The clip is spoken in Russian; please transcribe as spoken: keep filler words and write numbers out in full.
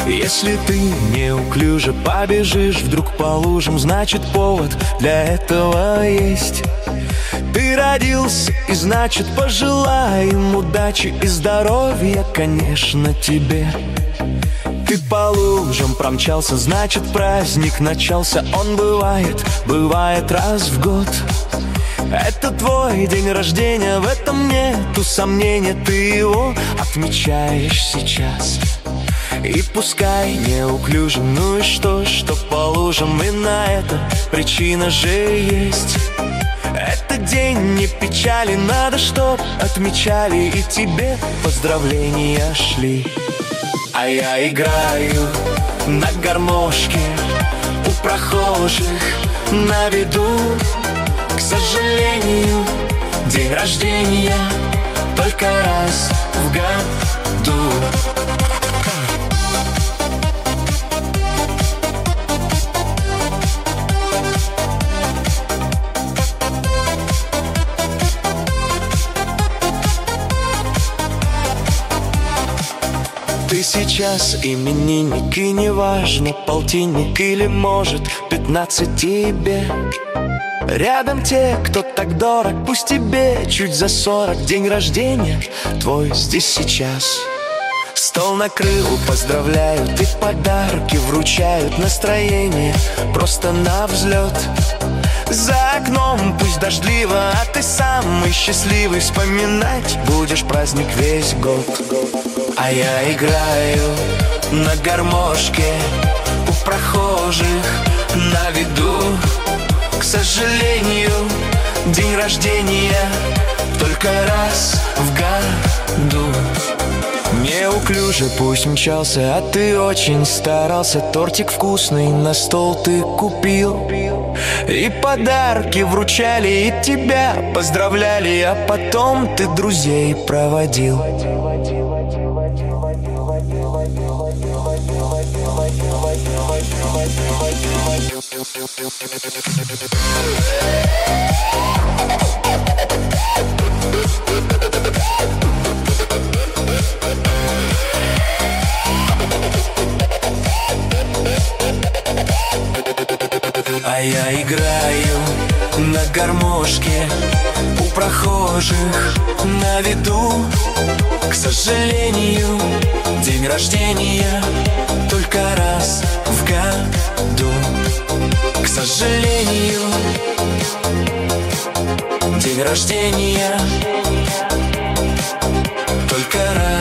Если ты неуклюже побежишь вдруг по лужам, значит повод для этого есть. Ты родился, и значит пожелаем удачи и здоровья, конечно, тебе. Ты по лужам промчался, значит праздник начался. Он бывает, бывает раз в год. Это твой день рождения, в этом нету сомнения. Ты его отмечаешь сейчас. И пускай неуклюже, ну и что, что по лужам, и на это причина же есть. Этот день не печали, надо, чтоб отмечали и тебе поздравления шли. А я играю на гармошке у прохожих на виду. К сожалению, день рождения только раз в году. Ты сейчас именинник, и неважно, полтинник или, может, пятнадцать тебе. Рядом те, кто так дорог, пусть тебе чуть за сорок. День рождения твой здесь сейчас. Стол накрыл, поздравляют и подарки вручают. Настроение просто на взлет. За окном пусть дождливо, а ты самый счастливый. Вспоминать будешь праздник весь год. А я играю на гармошке у прохожих на виду. К сожалению, день рождения только раз в году. Неуклюже пусть мчался, а ты очень старался. Тортик вкусный на стол ты купил, и подарки вручали, и тебя поздравляли, а потом ты друзей проводил. А я играю на гармошке у прохожих на виду. К сожалению, день рождения только раз в году. К сожалению, день рождения только раз.